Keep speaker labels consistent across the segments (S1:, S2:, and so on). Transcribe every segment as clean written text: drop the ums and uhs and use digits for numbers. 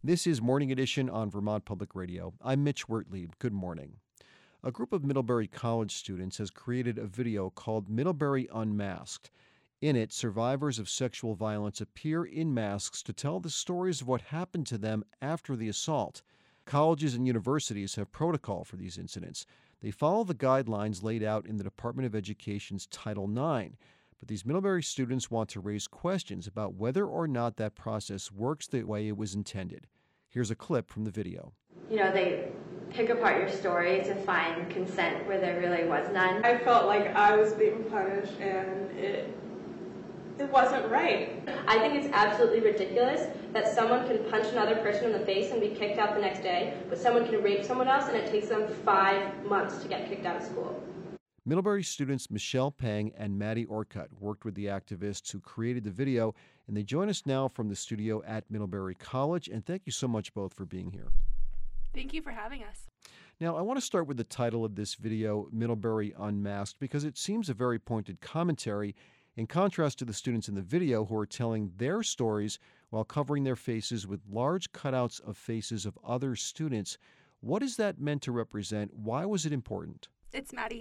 S1: This is Morning Edition on Vermont Public Radio. I'm Mitch Wertlieb. Good morning. A group of Middlebury College students has created a video called Middlebury Unmasked. In it, survivors of sexual violence appear in masks to tell the stories of what happened to them after the assault. Colleges and universities have protocol for these incidents. They follow the guidelines laid out in the Department of Education's Title IX. But these Middlebury students want to raise questions about whether or not that process works the way it was intended. Here's a clip from the video.
S2: They pick apart your story to find consent where there really was none.
S3: I felt like I was being punished and it wasn't right.
S4: I think it's absolutely ridiculous that someone can punch another person in the face and be kicked out the next day, but someone can rape someone else and it takes them 5 months to get kicked out of school.
S1: Middlebury students Michelle Pang and Maddie Orcutt worked with the activists who created the video, and they join us now from the studio at Middlebury College. And thank you so much both for being here.
S5: Thank you for having us.
S1: Now, I want to start with the title of this video, Middlebury Unmasked, because it seems a very pointed commentary in contrast to the students in the video who are telling their stories while covering their faces with large cutouts of faces of other students. What is that meant to represent? Why was it important?
S5: It's Maddie.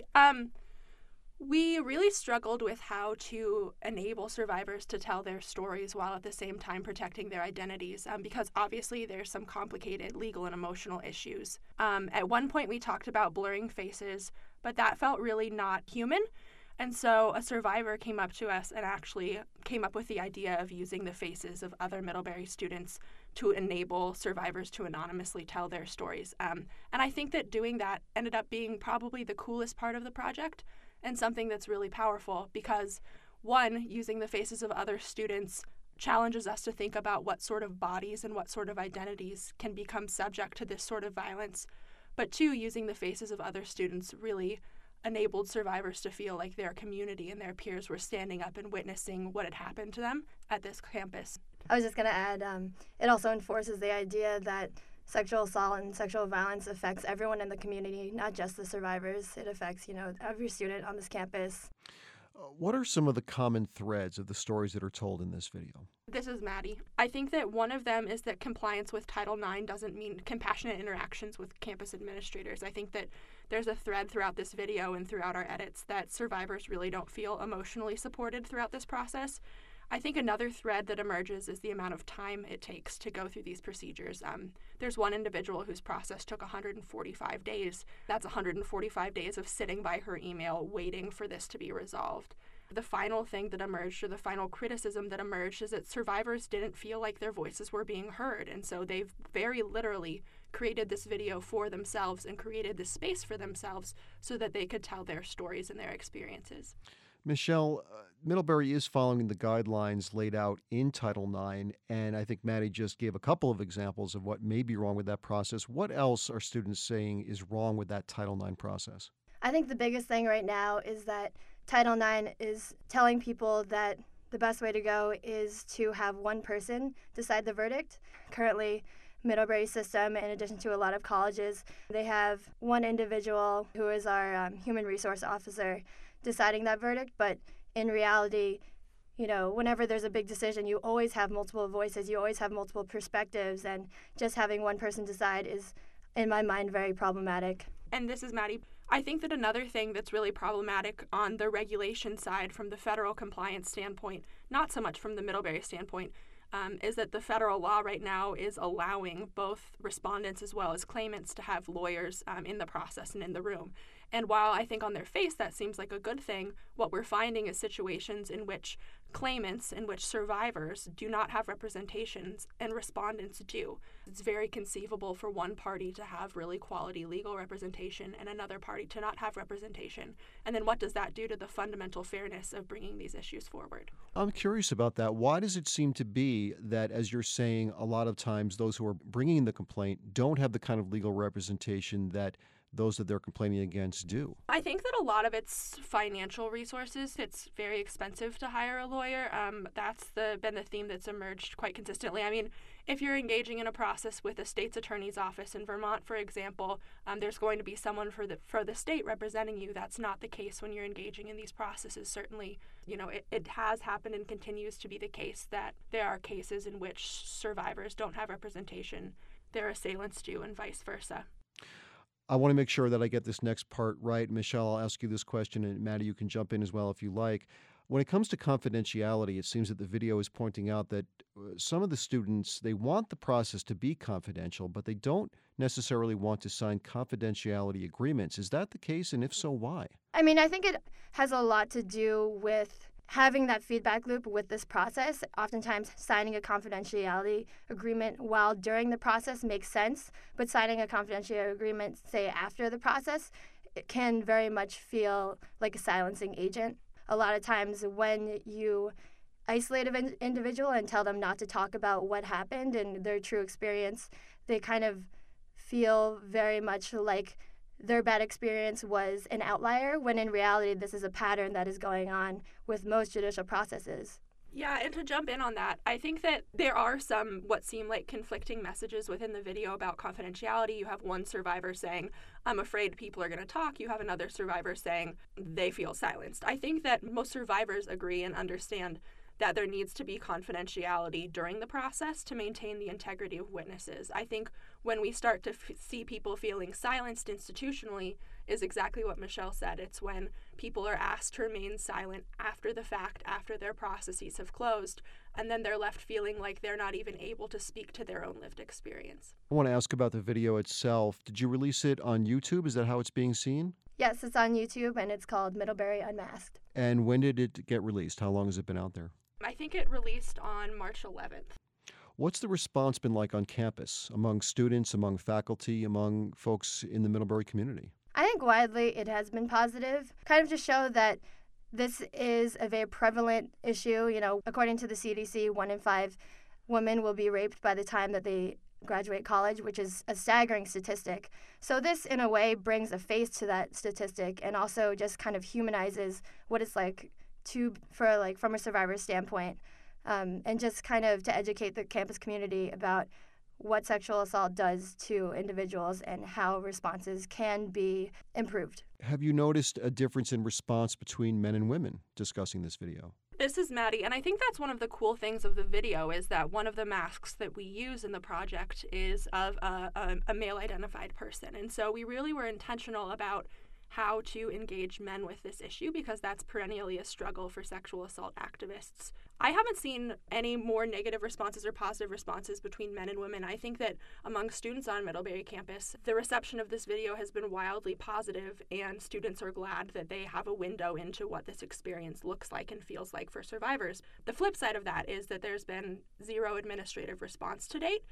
S5: We really struggled with how to enable survivors to tell their stories while at the same time protecting their identities, because obviously there's some complicated legal and emotional issues. At one point we talked about blurring faces, but that felt really not human. And so a survivor came up to us and actually came up with the idea of using the faces of other Middlebury students to enable survivors to anonymously tell their stories. And I think that doing that ended up being probably the coolest part of the project and something that's really powerful because, one, using the faces of other students challenges us to think about what sort of bodies and what sort of identities can become subject to this sort of violence. But two, using the faces of other students really enabled survivors to feel like their community and their peers were standing up and witnessing what had happened to them at this campus.
S6: I was just going to add, it also enforces the idea that sexual assault and sexual violence affects everyone in the community, not just the survivors. It affects, every student on this campus.
S1: What are some of the common threads of the stories that are told in this video?
S5: This is Maddie. I think that one of them is that compliance with Title IX doesn't mean compassionate interactions with campus administrators. I think that there's a thread throughout this video and throughout our edits that survivors really don't feel emotionally supported throughout this process. I think another thread that emerges is the amount of time it takes to go through these procedures. There's one individual whose process took 145 days. That's 145 days of sitting by her email waiting for this to be resolved. The final thing that emerged, or the final criticism that emerged, is that survivors didn't feel like their voices were being heard. And so they've very literally created this video for themselves and created this space for themselves so that they could tell their stories and their experiences.
S1: Michelle, Middlebury is following the guidelines laid out in Title IX, and I think Maddie just gave a couple of examples of what may be wrong with that process. What else are students saying is wrong with that Title IX process?
S6: I think the biggest thing right now is that Title IX is telling people that the best way to go is to have one person decide the verdict. Currently, Middlebury system, in addition to a lot of colleges, they have one individual who is our human resource officer deciding that verdict, but in reality, whenever there's a big decision, you always have multiple voices, you always have multiple perspectives, and just having one person decide is, in my mind, very problematic.
S5: And this is Maddie. I think that another thing that's really problematic on the regulation side from the federal compliance standpoint, not so much from the Middlebury standpoint, is that the federal law right now is allowing both respondents as well as claimants to have lawyers in the process and in the room. And while I think on their face that seems like a good thing, what we're finding is situations in which claimants, in which survivors do not have representations and respondents do. It's very conceivable for one party to have really quality legal representation and another party to not have representation. And then what does that do to the fundamental fairness of bringing these issues forward?
S1: I'm curious about that. Why does it seem to be that, as you're saying, a lot of times those who are bringing the complaint don't have the kind of legal representation that those that they're complaining against do?
S5: I think that a lot of it's financial resources. It's very expensive to hire a lawyer. That's been the theme that's emerged quite consistently. I mean, If you're engaging in a process with a state's attorney's office in Vermont, for example, there's going to be someone for the state representing you. That's not the case when you're engaging in these processes. Certainly, it has happened and continues to be the case that there are cases in which survivors don't have representation their assailants do, and vice versa.
S1: I want to make sure that I get this next part right. Michelle, I'll ask you this question, and Maddie, you can jump in as well if you like. When it comes to confidentiality, it seems that the video is pointing out that some of the students, they want the process to be confidential, but they don't necessarily want to sign confidentiality agreements. Is that the case? And if so, why?
S6: I mean, I think it has a lot to do with having that feedback loop with this process. Oftentimes, signing a confidentiality agreement while during the process makes sense, but signing a confidentiality agreement, say, after the process, it can very much feel like a silencing agent. A lot of times when you isolate an individual and tell them not to talk about what happened and their true experience, they kind of feel very much like their bad experience was an outlier, when in reality this is a pattern that is going on with most judicial processes.
S5: Yeah, and to jump in on that, I think that there are some what seem like conflicting messages within the video about confidentiality. You have one survivor saying, I'm afraid people are going to talk. You have another survivor saying they feel silenced. I think that most survivors agree and understand that there needs to be confidentiality during the process to maintain the integrity of witnesses. I think when we start to see people feeling silenced institutionally is exactly what Michelle said. It's when people are asked to remain silent after the fact, after their processes have closed, and then they're left feeling like they're not even able to speak to their own lived experience.
S1: I want to ask about the video itself. Did you release it on YouTube? Is that how it's being seen?
S6: Yes, it's on YouTube, and it's called Middlebury Unmasked.
S1: And when did it get released? How long has it been out there?
S5: I think it released on March 11th.
S1: What's the response been like on campus, among students, among faculty, among folks in the Middlebury community?
S6: I think widely it has been positive, kind of to show that this is a very prevalent issue. According to the CDC, 1 in 5 women will be raped by the time that they graduate college, which is a staggering statistic. So this, in a way, brings a face to that statistic and also just kind of humanizes what it's like from a survivor's standpoint, and just kind of to educate the campus community about what sexual assault does to individuals and how responses can be improved.
S1: Have you noticed a difference in response between men and women discussing this video?
S5: This is Maddie, and I think that's one of the cool things of the video is that one of the masks that we use in the project is of a male-identified person. And so we really were intentional about how to engage men with this issue because that's perennially a struggle for sexual assault activists. I haven't seen any more negative responses or positive responses between men and women. I think that among students on Middlebury campus, the reception of this video has been wildly positive, and students are glad that they have a window into what this experience looks like and feels like for survivors. The flip side of that is that there's been zero administrative response to date,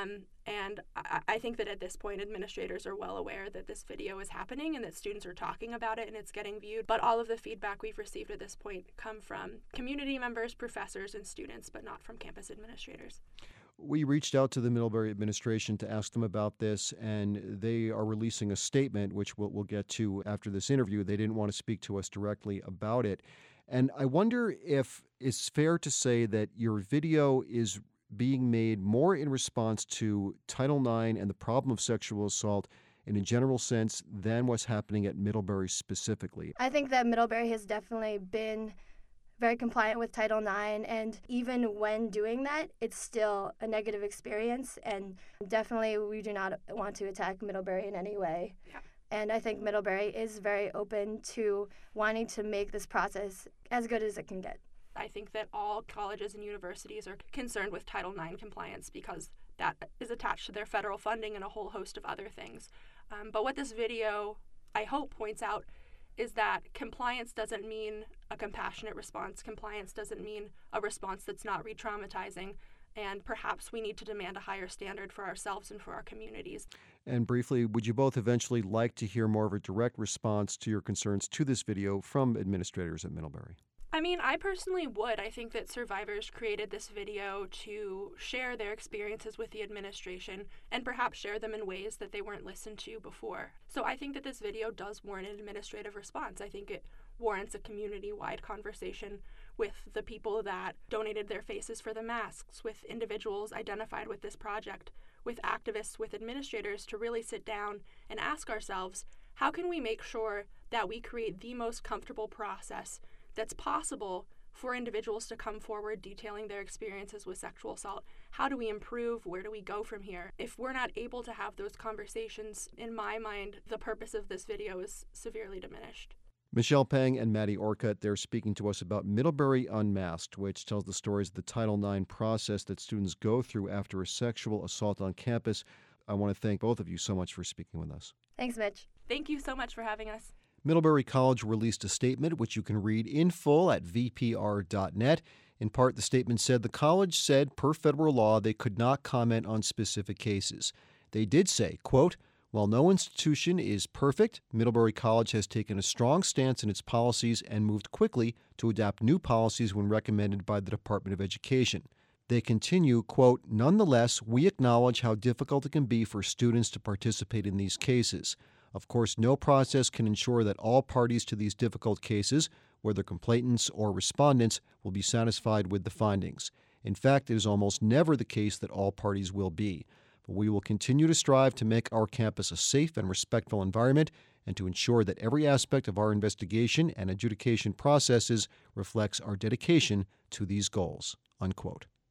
S5: and I think that at this point, administrators are well aware that this video is happening and that students are talking about it and it's getting viewed. But all of the feedback we've received at this point come from community members, professors, and students, but not from campus administrators.
S1: We reached out to the Middlebury administration to ask them about this, and they are releasing a statement, which we'll get to after this interview. They didn't want to speak to us directly about it. And I wonder if it's fair to say that your video is being made more in response to Title IX and the problem of sexual assault in a general sense than what's happening at Middlebury specifically.
S6: I think that Middlebury has definitely been very compliant with Title IX, and even when doing that, it's still a negative experience, and definitely we do not want to attack Middlebury in any way.
S5: Yeah.
S6: And I think Middlebury is very open to wanting to make this process as good as it can get.
S5: I think that all colleges and universities are concerned with Title IX compliance because that is attached to their federal funding and a whole host of other things. But what this video, I hope, points out is that compliance doesn't mean a compassionate response. Compliance doesn't mean a response that's not re-traumatizing. And perhaps we need to demand a higher standard for ourselves and for our communities.
S1: And briefly, would you both eventually like to hear more of a direct response to your concerns to this video from administrators at Middlebury?
S5: I mean, I personally would. I think that survivors created this video to share their experiences with the administration and perhaps share them in ways that they weren't listened to before. So I think that this video does warrant an administrative response. I think it warrants a community-wide conversation with the people that donated their faces for the masks, with individuals identified with this project, with activists, with administrators, to really sit down and ask ourselves, how can we make sure that we create the most comfortable process that's possible for individuals to come forward detailing their experiences with sexual assault? How do we improve? Where do we go from here? If we're not able to have those conversations, in my mind, the purpose of this video is severely diminished.
S1: Michelle Pang and Maddie Orcutt, they're speaking to us about Middlebury Unmasked, which tells the stories of the Title IX process that students go through after a sexual assault on campus. I want to thank both of you so much for speaking with us.
S6: Thanks, Mitch.
S5: Thank you so much for having us.
S1: Middlebury College released a statement which you can read in full at vpr.net. In part, the statement said the college said, per federal law, they could not comment on specific cases. They did say, quote, "While no institution is perfect, Middlebury College has taken a strong stance in its policies and moved quickly to adapt new policies when recommended by the Department of Education." They continue, quote, "Nonetheless, we acknowledge how difficult it can be for students to participate in these cases. Of course, no process can ensure that all parties to these difficult cases, whether complainants or respondents, will be satisfied with the findings. In fact, it is almost never the case that all parties will be. But we will continue to strive to make our campus a safe and respectful environment and to ensure that every aspect of our investigation and adjudication processes reflects our dedication to these goals," unquote.